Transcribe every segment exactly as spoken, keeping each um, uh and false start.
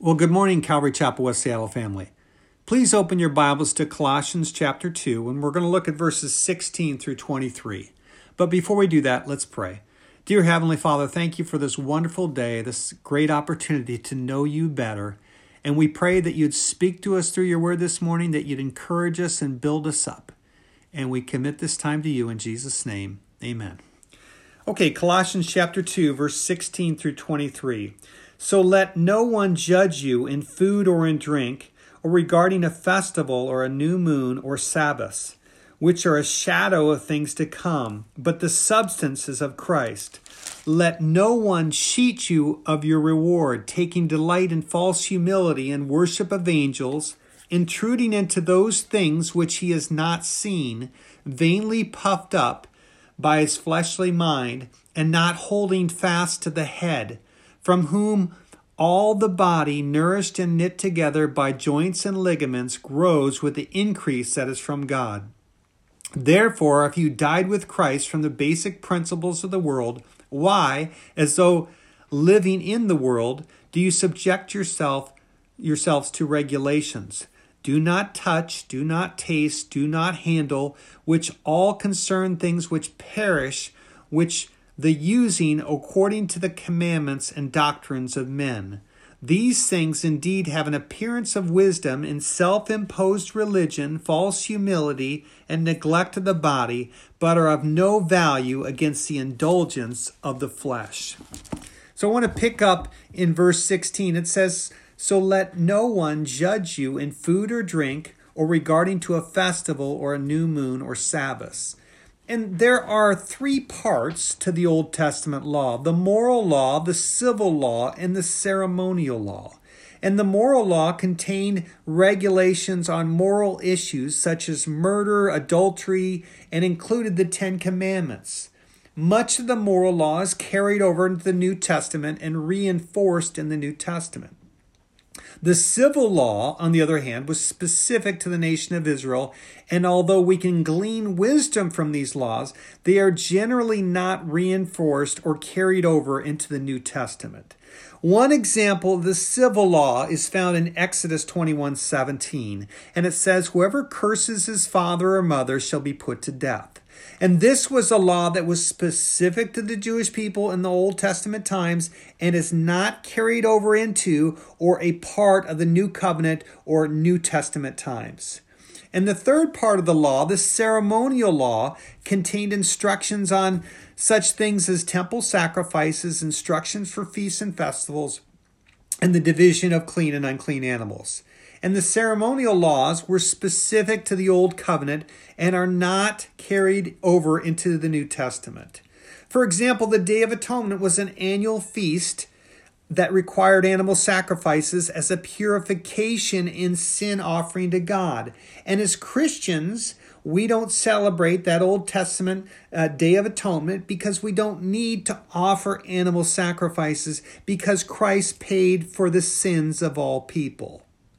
Well, good morning, Calvary Chapel, West Seattle family. Please open your Bibles to Colossians chapter two, and we're going to look at verses sixteen through twenty-three. But before we do that, let's pray. Dear Heavenly Father, thank you for this wonderful day, this great opportunity to know you better. And we pray that you'd speak to us through your word this morning, that you'd encourage us and build us up. And we commit this time to you in Jesus' name. Amen. Okay, Colossians chapter two, verse sixteen through twenty-three. So let no one judge you in food or in drink, or regarding a festival or a new moon or Sabbaths, which are a shadow of things to come, but the substance is of Christ. Let no one cheat you of your reward, taking delight in false humility and worship of angels, intruding into those things which he has not seen, vainly puffed up by his fleshly mind, and not holding fast to the head, from whom all the body, nourished and knit together by joints and ligaments, grows with the increase that is from God. Therefore, if you died with Christ from the basic principles of the world, why, as though living in the world, do you subject yourself yourselves to regulations? Do not touch, do not taste, do not handle, which all concern things which perish, which the using according to the commandments and doctrines of men. These things indeed have an appearance of wisdom in self-imposed religion, false humility, and neglect of the body, but are of no value against the indulgence of the flesh. So I want to pick up in verse sixteen. It says, So let no one judge you in food or drink, or regarding to a festival or a new moon or Sabbaths. And there are three parts to the Old Testament law: the moral law, the civil law, and the ceremonial law. And the moral law contained regulations on moral issues such as murder, adultery, and included the Ten Commandments. Much of the moral law is carried over into the New Testament and reinforced in the New Testament. The civil law, on the other hand, was specific to the nation of Israel, and although we can glean wisdom from these laws, they are generally not reinforced or carried over into the New Testament. One example of the civil law is found in Exodus twenty-one seventeen, and it says, Whoever curses his father or mother shall be put to death. And this was a law that was specific to the Jewish people in the Old Testament times and is not carried over into or a part of the New Covenant or New Testament times. And the third part of the law, the ceremonial law, contained instructions on such things as temple sacrifices, instructions for feasts and festivals, and the division of clean and unclean animals. And the ceremonial laws were specific to the Old Covenant and are not carried over into the New Testament. For example, the Day of Atonement was an annual feast that required animal sacrifices as a purification in sin offering to God. And as Christians, we don't celebrate that Old Testament uh, Day of Atonement because we don't need to offer animal sacrifices because Christ paid for the sins of all people.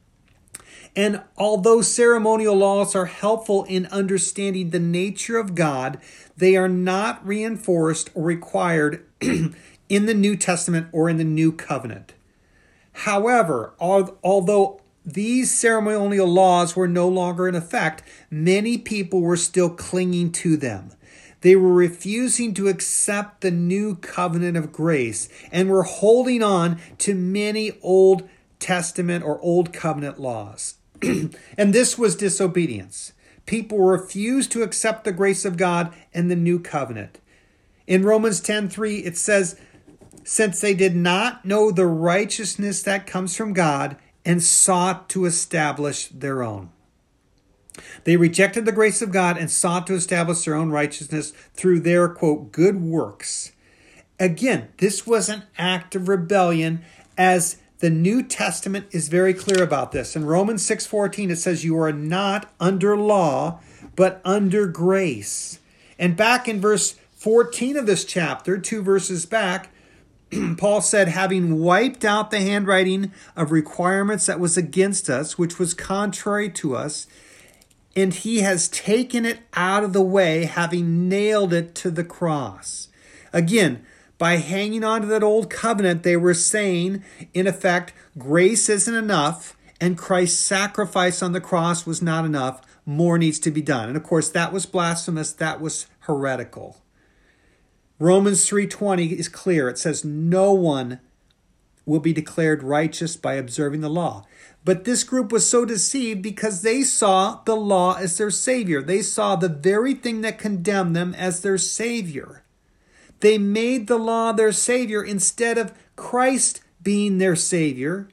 And although ceremonial laws are helpful in understanding the nature of God, they are not reinforced or required in the New Testament or in the New Covenant. However, although these ceremonial laws were no longer in effect, many people were still clinging to them. They were refusing to accept the new covenant of grace and were holding on to many Old Testament or Old Covenant laws. And this was disobedience. People refused to accept the grace of God and the new covenant. In Romans ten three, it says, Since they did not know the righteousness that comes from God and sought to establish their own. They rejected the grace of God and sought to establish their own righteousness through their, quote, good works. Again, this was an act of rebellion, as the New Testament is very clear about this. In Romans six fourteen, it says, You are not under law, but under grace. And back in verse fourteen of this chapter, two verses back, Paul said, having wiped out the handwriting of requirements that was against us, which was contrary to us, and he has taken it out of the way, having nailed it to the cross. Again, By hanging on to that old covenant, they were saying, in effect, grace isn't enough and Christ's sacrifice on the cross was not enough. More needs to be done. And of course, that was blasphemous. That was heretical. Romans three twenty is clear. It says, no one will be declared righteous by observing the law. But this group was so deceived because they saw the law as their savior. They saw the very thing that condemned them as their savior. They made the law their savior instead of Christ being their savior.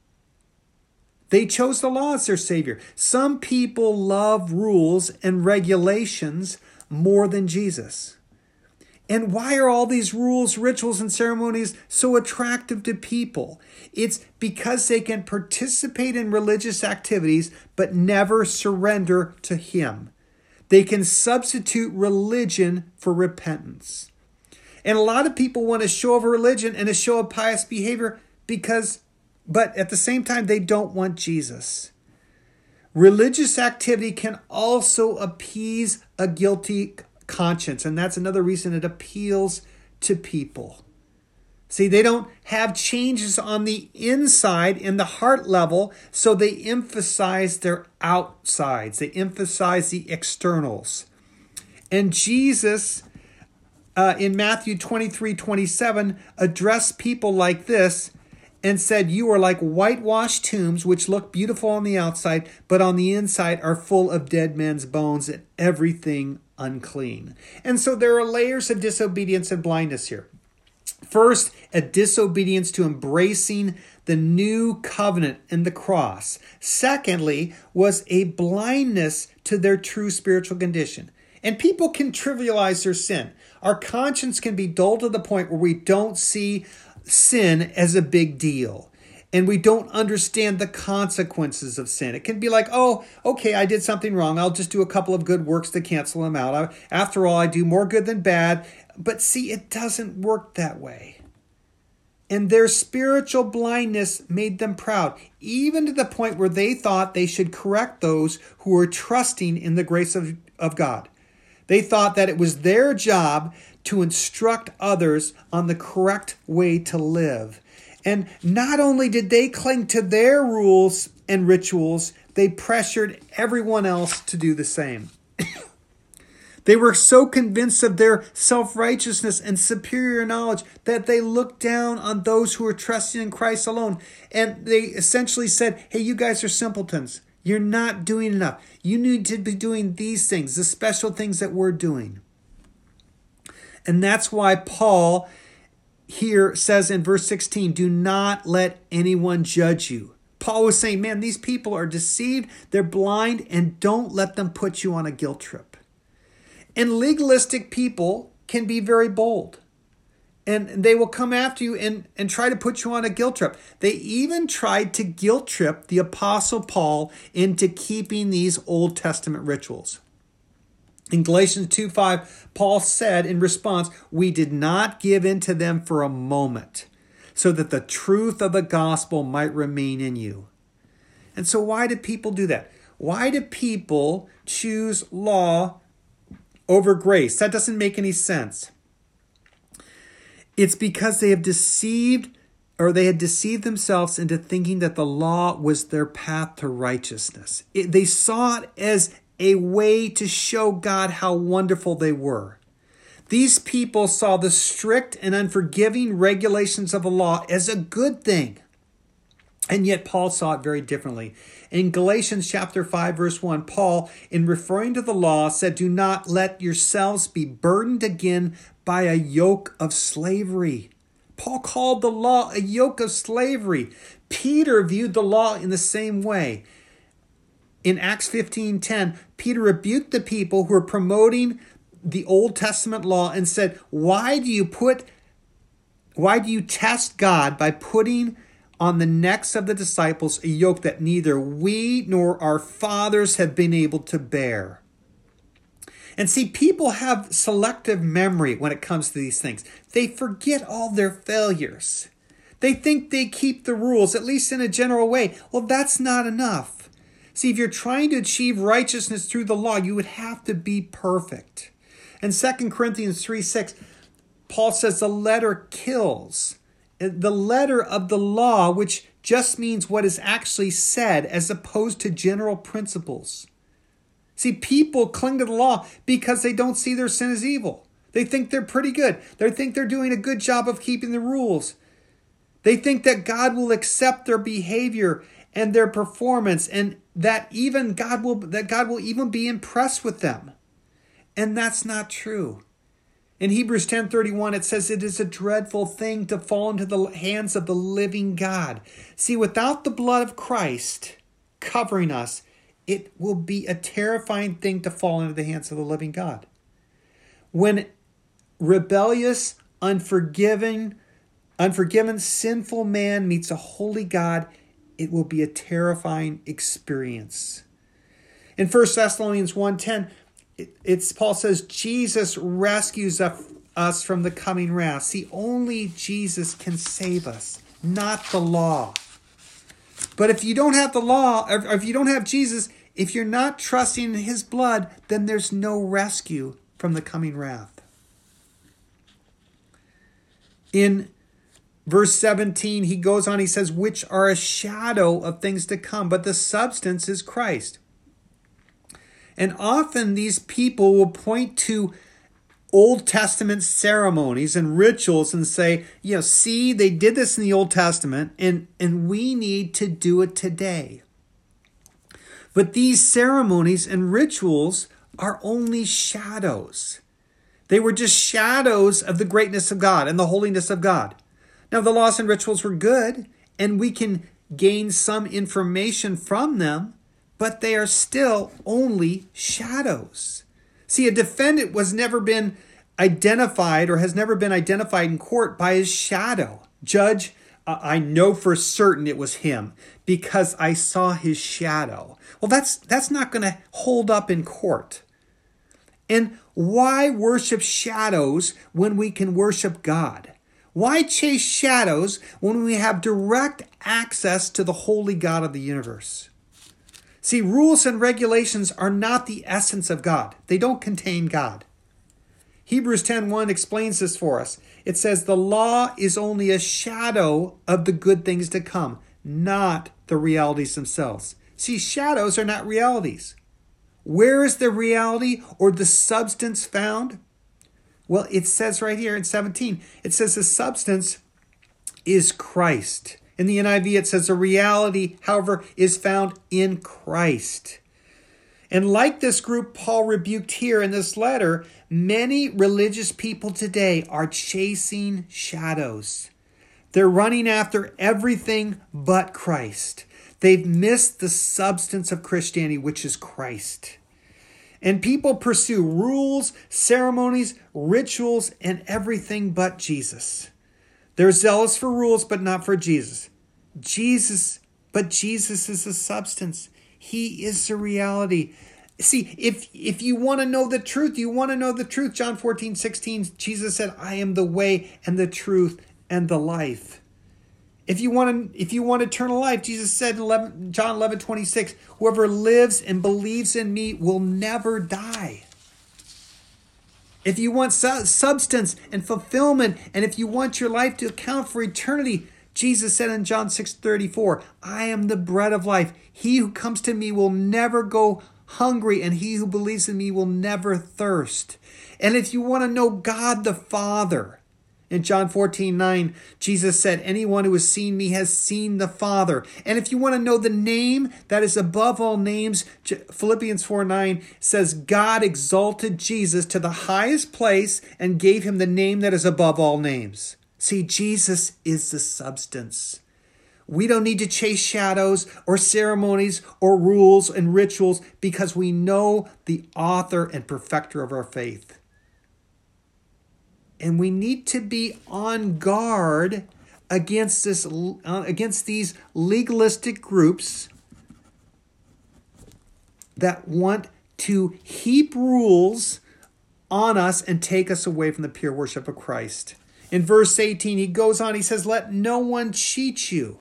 They chose the law as their savior. Some people love rules and regulations more than Jesus. And why are all these rules, rituals, and ceremonies so attractive to people? It's because they can participate in religious activities but never surrender to Him. They can substitute religion for repentance. And a lot of people want a show of religion and a show of pious behavior because, but at the same time, they don't want Jesus. Religious activity can also appease a guilty conscience, and that's another reason it appeals to people. See, they don't have changes on the inside in the heart level, so they emphasize their outsides. They emphasize the externals. And Jesus, uh, in Matthew twenty-three twenty-seven, addressed people like this and said, you are like whitewashed tombs, which look beautiful on the outside, but on the inside are full of dead men's bones and everything unclean. And so there are layers of disobedience and blindness here. First, a disobedience to embracing the new covenant and the cross. Secondly, was a blindness to their true spiritual condition. And people can trivialize their sin. Our conscience can be dull to the point where we don't see sin as a big deal. And we don't understand the consequences of sin. It can be like, oh, okay, I did something wrong. I'll just do a couple of good works to cancel them out. I, after all, I do more good than bad. But see, it doesn't work that way. And their spiritual blindness made them proud, even to the point where they thought they should correct those who were trusting in the grace of, of God. They thought that it was their job to instruct others on the correct way to live. And not only did they cling to their rules and rituals, they pressured everyone else to do the same. They were so convinced of their self-righteousness and superior knowledge that they looked down on those who were trusting in Christ alone. And they essentially said, hey, you guys are simpletons. You're not doing enough. You need to be doing these things, the special things that we're doing. And that's why Paul here says in verse sixteen, do not let anyone judge you. Paul was saying, man, these people are deceived, they're blind, and don't let them put you on a guilt trip. And legalistic people can be very bold. And they will come after you and, and try to put you on a guilt trip. They even tried to guilt trip the Apostle Paul into keeping these Old Testament rituals. In Galatians two five, Paul said in response, we did not give in to them for a moment, so that the truth of the gospel might remain in you. And so why do people do that? Why do people choose law over grace? That doesn't make any sense. It's because they have deceived, or they had deceived themselves into thinking that the law was their path to righteousness. It, they saw it as a way to show God how wonderful they were. These people saw the strict and unforgiving regulations of the law as a good thing. And yet Paul saw it very differently. In Galatians chapter five, verse one, Paul, in referring to the law, said, do not let yourselves be burdened again by a yoke of slavery. Paul called the law a yoke of slavery. Peter viewed the law in the same way. In Acts fifteen ten, Peter rebuked the people who were promoting the Old Testament law and said, why do you put, why do you test God by putting on the necks of the disciples a yoke that neither we nor our fathers have been able to bear? And see, people have selective memory when it comes to these things. They forget all their failures. They think they keep the rules, at least in a general way. Well, that's not enough. See, if you're trying to achieve righteousness through the law, you would have to be perfect. And Second Corinthians three six, Paul says the letter kills. The letter of the law, which just means what is actually said as opposed to general principles. See, people cling to the law because they don't see their sin as evil. They think they're pretty good. They think they're doing a good job of keeping the rules. They think that God will accept their behavior and their performance, and that even God will that God will even be impressed with them. And that's not true. In Hebrews ten thirty-one, it says it is a dreadful thing to fall into the hands of the living God. See, without the blood of Christ covering us, it will be a terrifying thing to fall into the hands of the living God. When rebellious, unforgiving, unforgiven, sinful man meets a holy God, it will be a terrifying experience. In First Thessalonians one ten, it, it's Paul says, Jesus rescues us from the coming wrath. See, only Jesus can save us, not the law. But if you don't have the law, or if you don't have Jesus, if you're not trusting in his blood, then there's no rescue from the coming wrath. In verse seventeen, he goes on, he says, which are a shadow of things to come, but the substance is Christ. And often these people will point to Old Testament ceremonies and rituals and say, you know, see, they did this in the Old Testament, and, and we need to do it today. But these ceremonies and rituals are only shadows. They were just shadows of the greatness of God and the holiness of God. Now, the laws and rituals were good, and we can gain some information from them, but they are still only shadows. See, a defendant was never been identified or has never been identified in court by his shadow. Judge, uh, I know for certain it was him because I saw his shadow. Well, that's that's not going to hold up in court. And why worship shadows when we can worship God? Why chase shadows when we have direct access to the holy God of the universe? See, rules and regulations are not the essence of God. They don't contain God. Hebrews ten one explains this for us. It says the law is only a shadow of the good things to come, not the realities themselves. See, shadows are not realities. Where is the reality or the substance found? Well, it says right here in seventeen, it says the substance is Christ. In the N I V, it says the reality, however, is found in Christ. And like this group Paul rebuked here in this letter, many religious people today are chasing shadows. They're running after everything but Christ. They've missed the substance of Christianity, which is Christ. And people pursue rules, ceremonies, rituals, and everything but Jesus. They're zealous for rules, but not for Jesus. Jesus, but Jesus is the substance. He is the reality. See, if if you want to know the truth, you want to know the truth. John fourteen sixteen, Jesus said, I am the way and the truth and the life. If you want to, if you want eternal life, Jesus said in eleven, John eleven twenty-six, whoever lives and believes in me will never die. If you want su- substance and fulfillment, and if you want your life to account for eternity, Jesus said in John six thirty-four, I am the bread of life. He who comes to me will never go hungry, and he who believes in me will never thirst. And if you want to know God the Father, in John fourteen nine, Jesus said, anyone who has seen me has seen the Father. And if you want to know the name that is above all names, Philippians four nine says, God exalted Jesus to the highest place and gave him the name that is above all names. See, Jesus is the substance. We don't need to chase shadows or ceremonies or rules and rituals because we know the author and perfecter of our faith. And we need to be on guard against this, uh, against these legalistic groups that want to heap rules on us and take us away from the pure worship of Christ. In verse eighteen, he goes on, he says, let no one cheat you.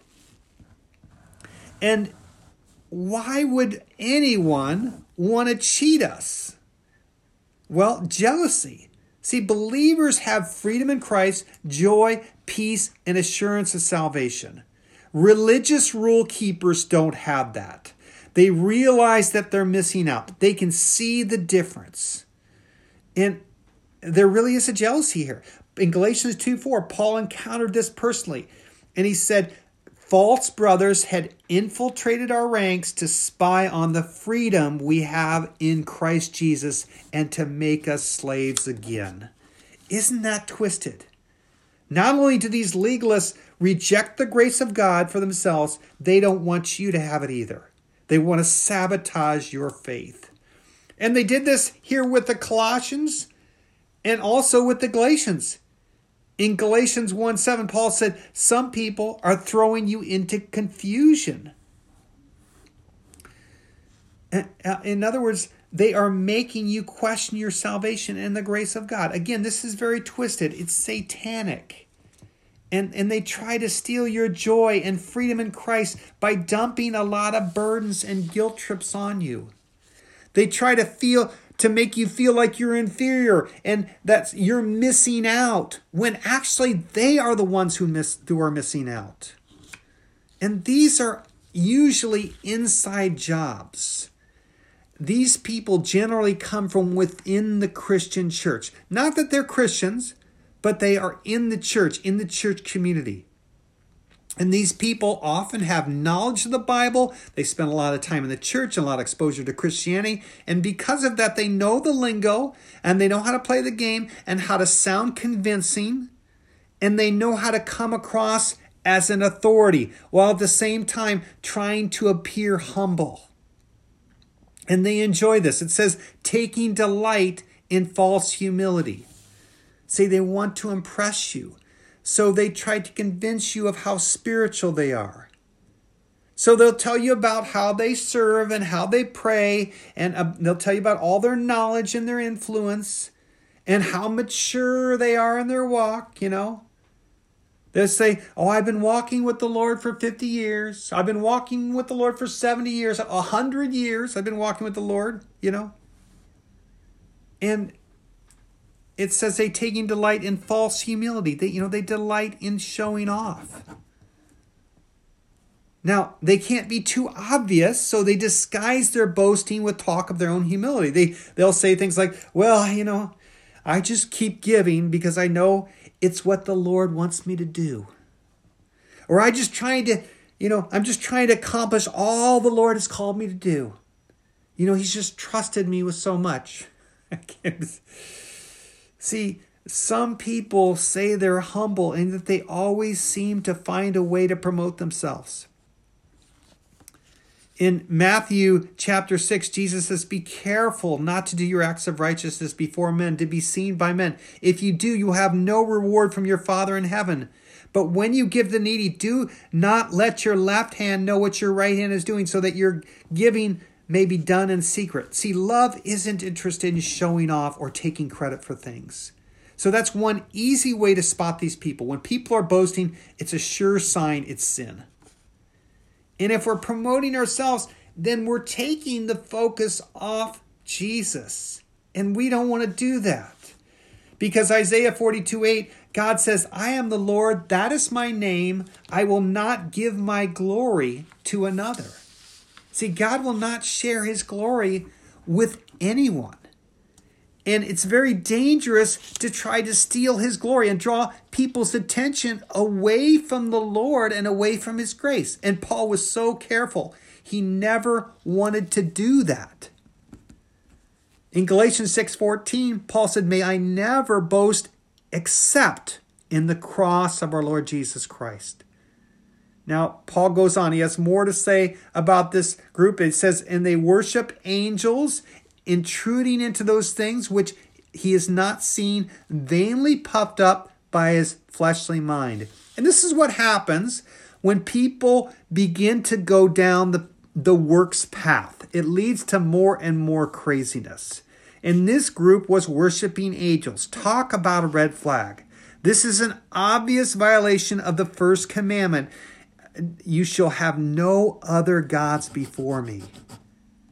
And why would anyone want to cheat us? Well, jealousy. See, believers have freedom in Christ, joy, peace, and assurance of salvation. Religious rule keepers don't have that. They realize that they're missing out. They can see the difference. And there really is a jealousy here. In Galatians two four, Paul encountered this personally. And he said, false brothers had infiltrated our ranks to spy on the freedom we have in Christ Jesus and to make us slaves again. Isn't that twisted? Not only do these legalists reject the grace of God for themselves, they don't want you to have it either. They want to sabotage your faith. And they did this here with the Colossians and also with the Galatians. In Galatians one seven, Paul said, some people are throwing you into confusion. In other words, they are making you question your salvation and the grace of God. Again, this is very twisted. It's satanic. And, and they try to steal your joy and freedom in Christ by dumping a lot of burdens and guilt trips on you. They try to feel to make you feel like you're inferior and that you're missing out, when actually they are the ones who miss who are missing out. And these are usually inside jobs. These people generally come from within the Christian church. Not that they're Christians, but they are in the church, in the church community. And these people often have knowledge of the Bible. They spend a lot of time in the church and a lot of exposure to Christianity. And because of that, they know the lingo and they know how to play the game and how to sound convincing. And they know how to come across as an authority while at the same time trying to appear humble. And they enjoy this. It says, taking delight in false humility. See, they want to impress you. So they try to convince you of how spiritual they are. So they'll tell you about how they serve and how they pray. And uh, they'll tell you about all their knowledge and their influence and how mature they are in their walk, you know. They'll say, oh, I've been walking with the Lord for fifty years. I've been walking with the Lord for seventy years, one hundred years. I've been walking with the Lord, you know. And it says they taking delight in false humility. They, you know, they delight in showing off. Now, they can't be too obvious, so they disguise their boasting with talk of their own humility. They, they'll say things like, well, you know, I just keep giving because I know it's what the Lord wants me to do. Or I just trying to, you know, I'm just trying to accomplish all the Lord has called me to do. You know, he's just trusted me with so much. I can't... See, some people say they're humble and that they always seem to find a way to promote themselves. In Matthew chapter six, Jesus says, be careful not to do your acts of righteousness before men, to be seen by men. If you do, you will have no reward from your Father in heaven. But when you give the needy, do not let your left hand know what your right hand is doing, so that your giving may be done in secret. See, love isn't interested in showing off or taking credit for things. So that's one easy way to spot these people. When people are boasting, it's a sure sign it's sin. And if we're promoting ourselves, then we're taking the focus off Jesus. And we don't want to do that. Because Isaiah forty-two eight, God says, I am the Lord, that is my name. I will not give my glory to another. See, God will not share his glory with anyone. And it's very dangerous to try to steal his glory and draw people's attention away from the Lord and away from his grace. And Paul was so careful. He never wanted to do that. In Galatians six fourteen, Paul said, may I never boast except in the cross of our Lord Jesus Christ. Now, Paul goes on. He has more to say about this group. It says, and they worship angels, intruding into those things which he has not seen, vainly puffed up by his fleshly mind. And this is what happens when people begin to go down the, the works path. It leads to more and more craziness. And this group was worshiping angels. Talk about a red flag. This is an obvious violation of the first commandment. You shall have no other gods before me.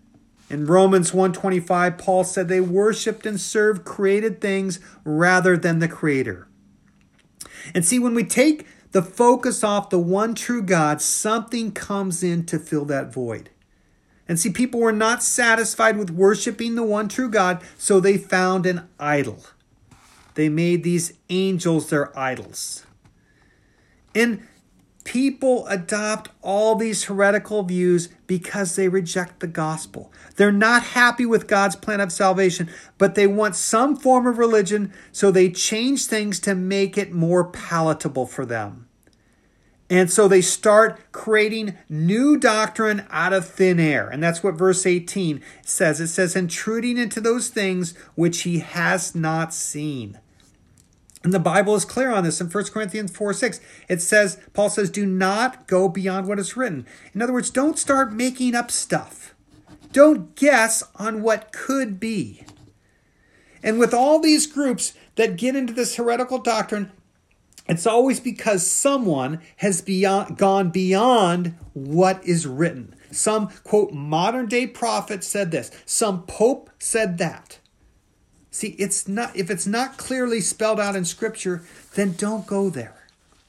In Romans one twenty-five, Paul said they worshiped and served created things rather than the Creator. And see, when we take the focus off the one true God, something comes in to fill that void. And see, people were not satisfied with worshiping the one true God, so they found an idol. They made these angels their idols. And people adopt all these heretical views because they reject the gospel. They're not happy with God's plan of salvation, but they want some form of religion, so they change things to make it more palatable for them. And so they start creating new doctrine out of thin air. And that's what verse eighteen says. It says, intruding into those things which he has not seen. And the Bible is clear on this in First Corinthians four six. It says, Paul says, do not go beyond what is written. In other words, don't start making up stuff. Don't guess on what could be. And with all these groups that get into this heretical doctrine, it's always because someone has beyond, gone beyond what is written. Some, quote, modern day prophet said this. Some pope said that. See, it's not, if it's not clearly spelled out in Scripture, then don't go there.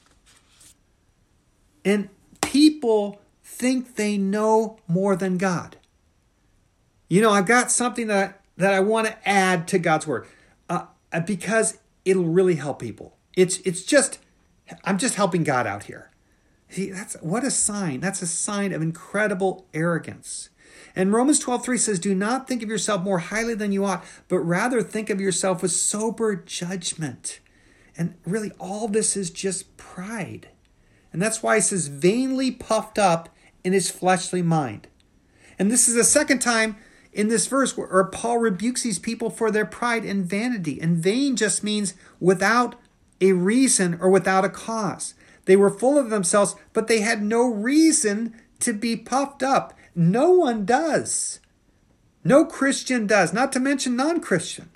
And people think they know more than God. You know, I've got something that, that I want to add to God's Word uh, because it'll really help people. It's it's just, I'm just helping God out here. See, that's what a sign. That's a sign of incredible arrogance. And Romans twelve three says, do not think of yourself more highly than you ought, but rather think of yourself with sober judgment. And really, all this is just pride. And that's why it says, vainly puffed up in his fleshly mind. And this is the second time in this verse where Paul rebukes these people for their pride and vanity. And vain just means without a reason or without a cause. They were full of themselves, but they had no reason to be puffed up. No one does. No Christian does, not to mention non-Christian.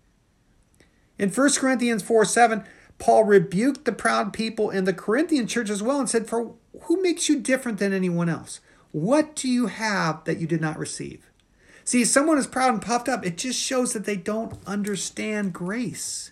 In First Corinthians four seven, Paul rebuked the proud people in the Corinthian church as well and said, for who makes you different than anyone else? What do you have that you did not receive? See, if someone is proud and puffed up, it just shows that they don't understand grace.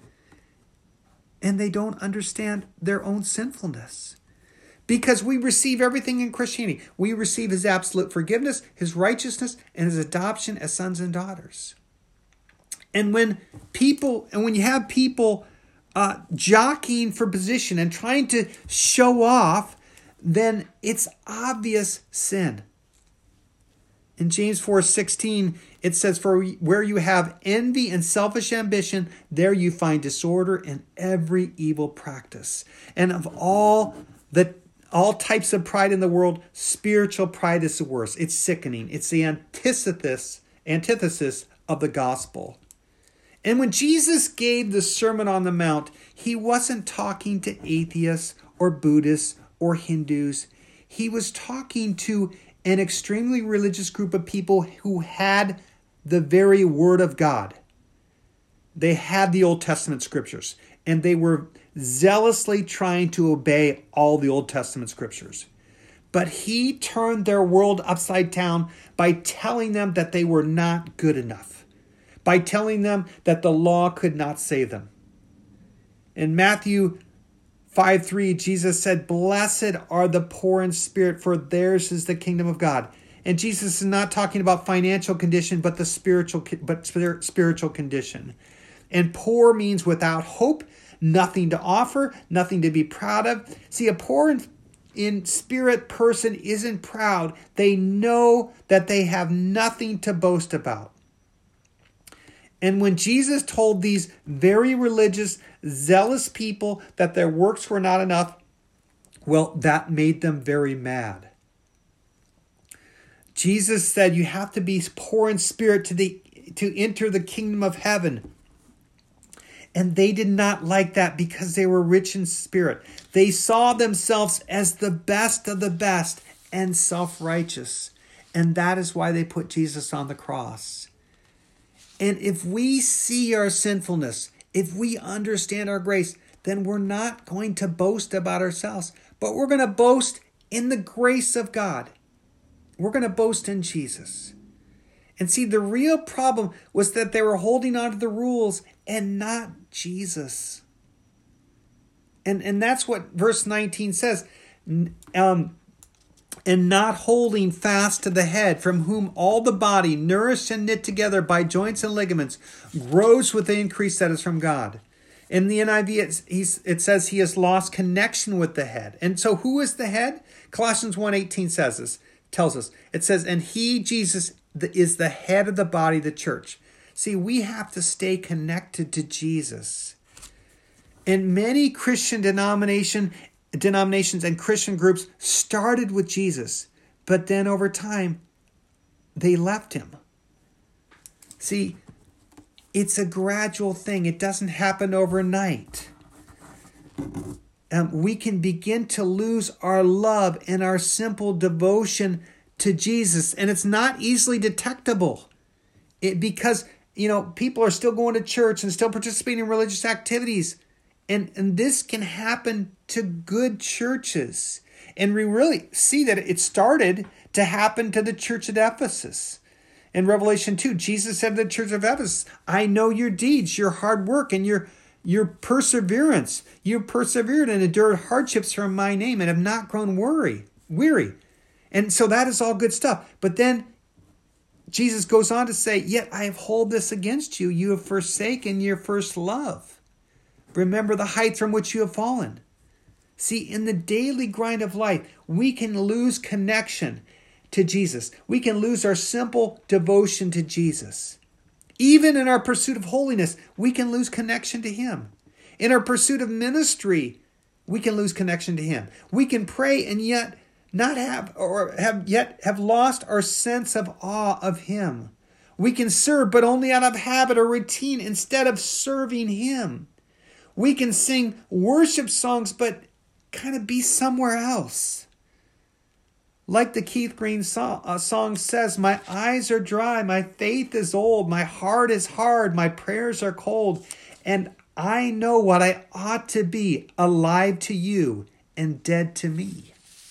And they don't understand their own sinfulness. Because we receive everything in Christianity. We receive his absolute forgiveness, his righteousness, and his adoption as sons and daughters. And when people, and when you have people uh, jockeying for position and trying to show off, then it's obvious sin. In James four sixteen, it says, for where you have envy and selfish ambition, there you find disorder and every evil practice. And of all the all types of pride in the world, spiritual pride is the worst. It's sickening. It's the antithesis, antithesis of the gospel. And when Jesus gave the Sermon on the Mount, he wasn't talking to atheists or Buddhists or Hindus. He was talking to an extremely religious group of people who had the very Word of God. They had the Old Testament scriptures, and they were zealously trying to obey all the Old Testament scriptures. But he turned their world upside down by telling them that they were not good enough, by telling them that the law could not save them. In Matthew five three, Jesus said, blessed are the poor in spirit, for theirs is the kingdom of God. And Jesus is not talking about financial condition, but the spiritual, but spiritual condition. And poor means without hope, nothing to offer, nothing to be proud of. See, a poor in, in spirit person isn't proud. They know that they have nothing to boast about. And when Jesus told these very religious, zealous people that their works were not enough, well, that made them very mad. Jesus said you have to be poor in spirit to the to enter the kingdom of heaven. And they did not like that because they were rich in spirit. They saw themselves as the best of the best and self-righteous. And that is why they put Jesus on the cross. And if we see our sinfulness, if we understand our grace, then we're not going to boast about ourselves, but we're going to boast in the grace of God. We're going to boast in Jesus. And see, the real problem was that they were holding on to the rules and not Jesus. And, and that's what verse nineteen says. Um, and not holding fast to the head, from whom all the body, nourished and knit together by joints and ligaments, grows with the increase that is from God. In the N I V, it's, he's, it says he has lost connection with the head. And so who is the head? Colossians one eighteen says this, tells us. It says, and he, Jesus, is the head of the body, the church. See, we have to stay connected to Jesus. And many Christian denomination, denominations and Christian groups started with Jesus, but then over time, they left him. See, it's a gradual thing. It doesn't happen overnight. Um, we can begin to lose our love and our simple devotion to Jesus, and it's not easily detectable. It because, you know, people are still going to church and still participating in religious activities. And, and this can happen to good churches. And we really see that it started to happen to the church at Ephesus. In Revelation two, Jesus said to the church of Ephesus, I know your deeds, your hard work, and your, your perseverance. You persevered and endured hardships for my name and have not grown weary. weary. And so that is all good stuff. But then Jesus goes on to say, yet I have hold this against you. You have forsaken your first love. Remember the height from which you have fallen. See, in the daily grind of life, we can lose connection to Jesus. We can lose our simple devotion to Jesus. Even in our pursuit of holiness, we can lose connection to him. In our pursuit of ministry, we can lose connection to him. We can pray and yet not have, or have yet have lost our sense of awe of him. We can serve, but only out of habit or routine instead of serving him. We can sing worship songs, but kind of be somewhere else. Like the Keith Green song, uh, song says, my eyes are dry, my faith is old, my heart is hard, my prayers are cold, and I know what I ought to be, alive to you and dead to me.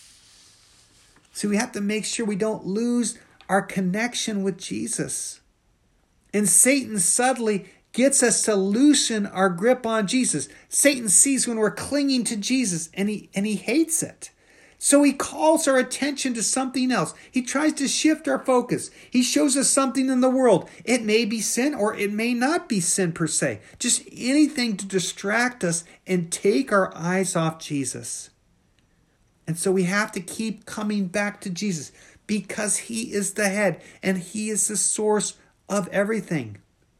So we have to make sure we don't lose our connection with Jesus. And Satan subtly gets us to loosen our grip on Jesus. Satan sees when we're clinging to Jesus and he and he hates it. So he calls our attention to something else. He tries to shift our focus. He shows us something in the world. It may be sin or it may not be sin per se. Just anything to distract us and take our eyes off Jesus. And so we have to keep coming back to Jesus because he is the head and he is the source of everything.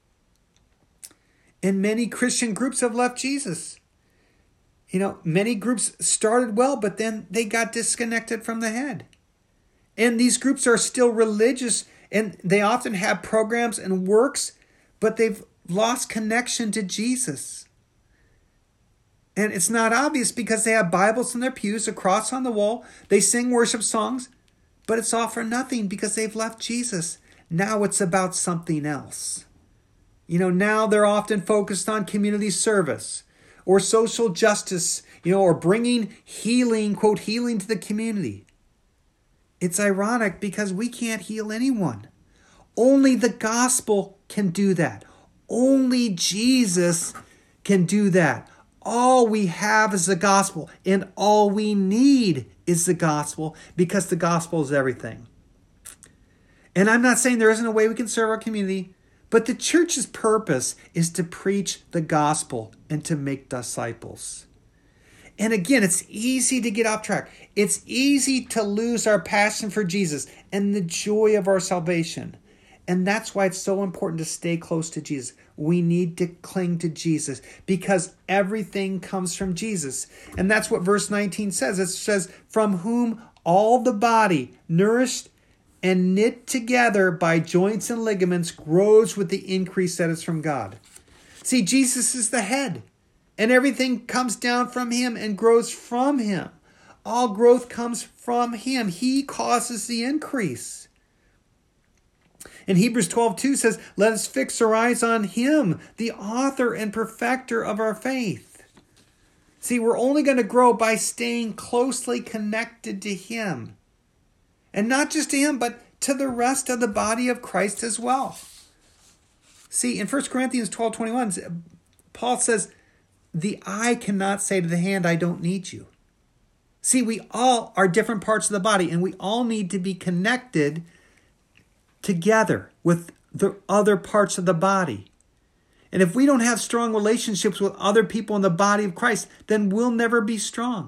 And many Christian groups have left Jesus. You know, many groups started well, but then they got disconnected from the head. And these groups are still religious, and they often have programs and works, but they've lost connection to Jesus. And it's not obvious because they have Bibles in their pews, a cross on the wall, they sing worship songs, but it's all for nothing because they've left Jesus. Now it's about something else. You know, now they're often focused on community service or social justice, you know, or bringing healing, quote, healing to the community. It's ironic because we can't heal anyone. Only the gospel can do that. Only Jesus can do that. All we have is the gospel, and all we need is the gospel because the gospel is everything. And I'm not saying there isn't a way we can serve our community, but the church's purpose is to preach the gospel and to make disciples. And again, it's easy to get off track. It's easy to lose our passion for Jesus and the joy of our salvation. And that's why it's so important to stay close to Jesus. We need to cling to Jesus because everything comes from Jesus. And that's what verse nineteen says. It says, from whom all the body, nourished and knit together by joints and ligaments, grows with the increase that is from God. See, Jesus is the head, and everything comes down from him and grows from him. All growth comes from him. He causes the increase. And Hebrews twelve two says, let us fix our eyes on him, the author and perfecter of our faith. See, we're only going to grow by staying closely connected to him. And not just to him, but to the rest of the body of Christ as well. See, in First Corinthians twelve twenty-one, Paul says, the eye cannot say to the hand, I don't need you. See, we all are different parts of the body, and we all need to be connected together with the other parts of the body. And if we don't have strong relationships with other people in the body of Christ, then we'll never be strong.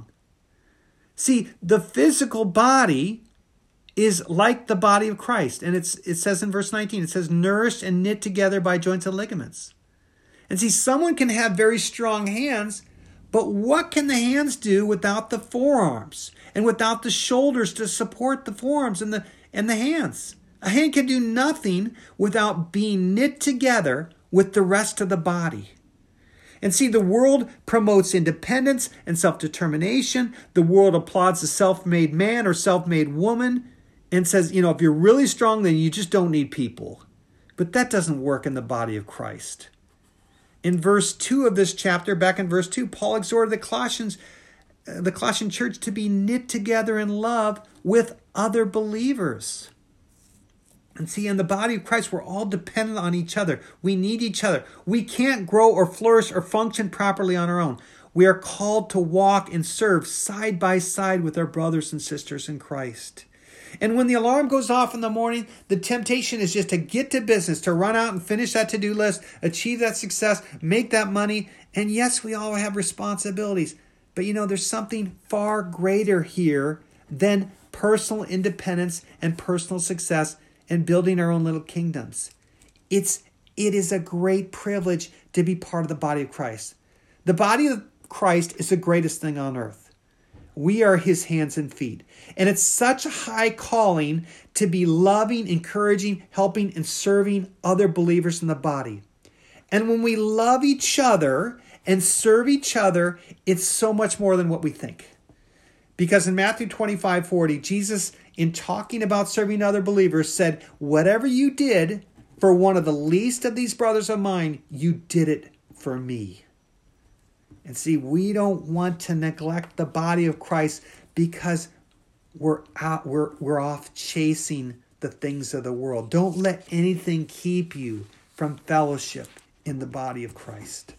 See, the physical body is like the body of Christ. And it's it says in verse nineteen, it says, nourished and knit together by joints and ligaments. And see, someone can have very strong hands, but what can the hands do without the forearms and without the shoulders to support the forearms and the and the hands? A hand can do nothing without being knit together with the rest of the body. And see, the world promotes independence and self-determination. The world applauds the self-made man or self-made woman and says, you know, if you're really strong, then you just don't need people. But that doesn't work in the body of Christ. In verse two of this chapter, back in verse two, Paul exhorted the Colossians, uh, the Colossian church to be knit together in love with other believers. And see, in the body of Christ, we're all dependent on each other. We need each other. We can't grow or flourish or function properly on our own. We are called to walk and serve side by side with our brothers and sisters in Christ. And when the alarm goes off in the morning, the temptation is just to get to business, to run out and finish that to-do list, achieve that success, make that money. And yes, we all have responsibilities. But you know, there's something far greater here than personal independence and personal success and building our own little kingdoms. It's, it is a great privilege to be part of the body of Christ. The body of Christ is the greatest thing on earth. We are his hands and feet. And it's such a high calling to be loving, encouraging, helping, and serving other believers in the body. And when we love each other and serve each other, it's so much more than what we think. Because in Matthew twenty-five forty, Jesus, in talking about serving other believers, said, whatever you did for one of the least of these brothers of mine, you did it for me. And see, we don't want to neglect the body of Christ because we're out, we're, we're off chasing the things of the world. Don't let anything keep you from fellowship in the body of Christ.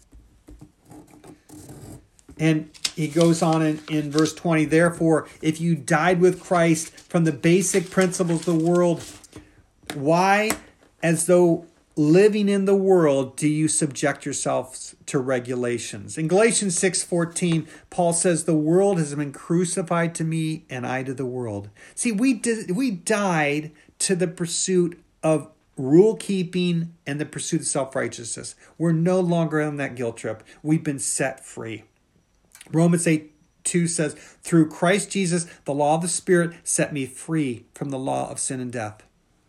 And he goes on in, in verse twenty, therefore, if you died with Christ from the basic principles of the world, why, as though living in the world, do you subject yourselves to regulations? In Galatians six fourteen, Paul says, the world has been crucified to me and I to the world. See, we did, we died to the pursuit of rule keeping and the pursuit of self-righteousness. We're no longer on that guilt trip. We've been set free. Romans eight two says, through Christ Jesus, the law of the Spirit set me free from the law of sin and death.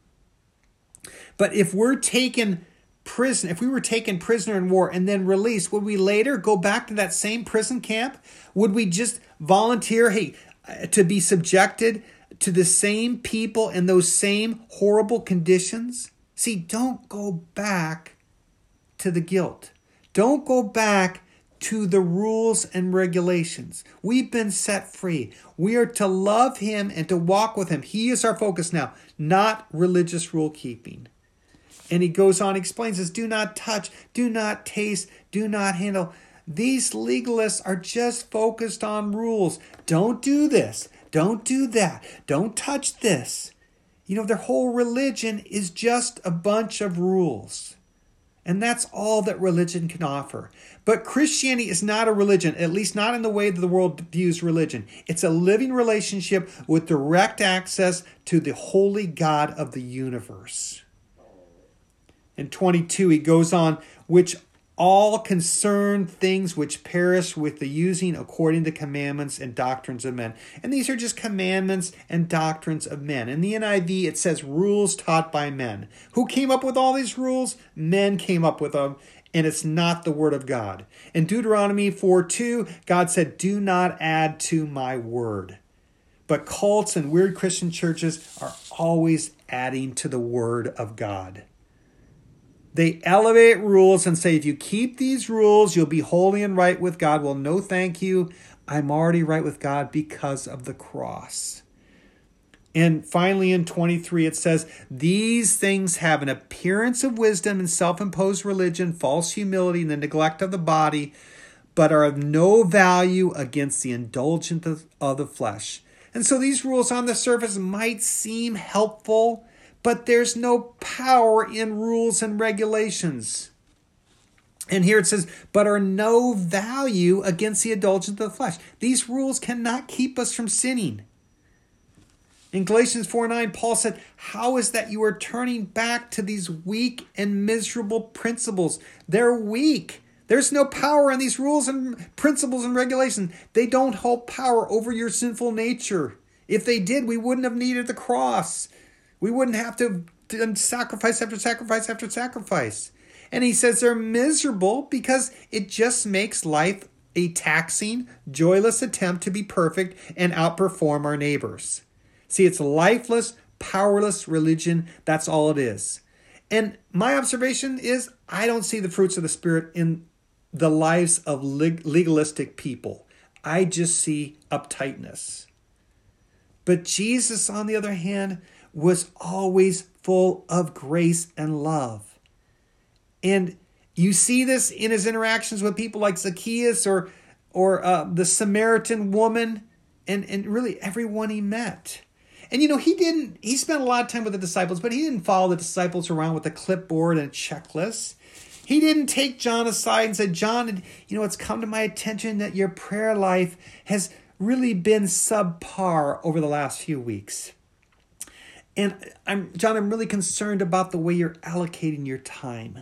But if we're taken prison, if we were taken prisoner in war and then released, would we later go back to that same prison camp? Would we just volunteer, hey, to be subjected to the same people in those same horrible conditions? See, don't go back to the guilt. Don't go back to the rules and regulations. We've been set free. We are to love him and to walk with him. He is our focus now, not religious rule keeping. And he goes on, explains this, do not touch, do not taste, do not handle. These legalists are just focused on rules. Don't do this. Don't do that. Don't touch this. You know, their whole religion is just a bunch of rules. And that's all that religion can offer. But Christianity is not a religion, at least not in the way that the world views religion. It's a living relationship with direct access to the holy God of the universe. In twenty-two, he goes on, which all concern things which perish with the using according to commandments and doctrines of men. And these are just commandments and doctrines of men. In the N I V, it says rules taught by men. Who came up with all these rules? Men came up with them, and it's not the word of God. In Deuteronomy four two, God said, do not add to my word. But cults and weird Christian churches are always adding to the word of God. They elevate rules and say, if you keep these rules, you'll be holy and right with God. Well, no, thank you. I'm already right with God because of the cross. And finally in twenty-three it says, these things have an appearance of wisdom and self-imposed religion, false humility, and the neglect of the body, but are of no value against the indulgence of the flesh. And so these rules on the surface might seem helpful, but there's no power in rules and regulations. And here it says, but are no value against the indulgence of the flesh. These rules cannot keep us from sinning. In Galatians four nine, Paul said, how is that you are turning back to these weak and miserable principles? They're weak. There's no power in these rules and principles and regulations. They don't hold power over your sinful nature. If they did, we wouldn't have needed the cross. We wouldn't have to do sacrifice after sacrifice after sacrifice. And he says they're miserable because it just makes life a taxing, joyless attempt to be perfect and outperform our neighbors. See, it's lifeless, powerless religion. That's all it is. And my observation is I don't see the fruits of the Spirit in the lives of legalistic people. I just see uptightness. But Jesus, on the other hand, was always full of grace and love. And you see this in his interactions with people like Zacchaeus or or uh, the Samaritan woman and, and really everyone he met. And, you know, he didn't, he spent a lot of time with the disciples, but he didn't follow the disciples around with a clipboard and a checklist. He didn't take John aside and said, John, you know, it's come to my attention that your prayer life has really been subpar over the last few weeks. And I'm, John, I'm really concerned about the way you're allocating your time.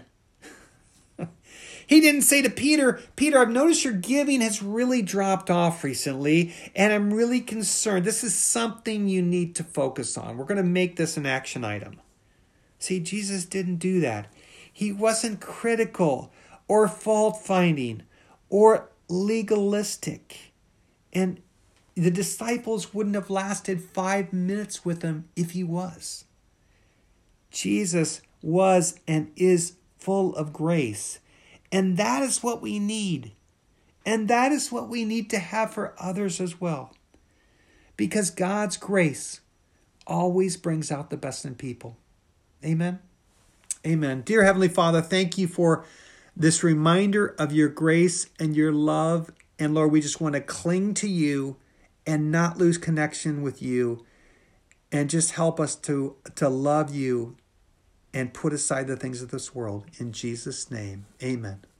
He didn't say to Peter, Peter, I've noticed your giving has really dropped off recently, and I'm really concerned. This is something you need to focus on. We're going to make this an action item. See, Jesus didn't do that. He wasn't critical or fault-finding or legalistic. And the disciples wouldn't have lasted five minutes with him if he was. Jesus was and is full of grace. And that is what we need. And that is what we need to have for others as well. Because God's grace always brings out the best in people. Amen. Amen. Dear Heavenly Father, thank you for this reminder of your grace and your love. And Lord, we just want to cling to you and not lose connection with you. And just help us to, to love you and put aside the things of this world. In Jesus' name, amen.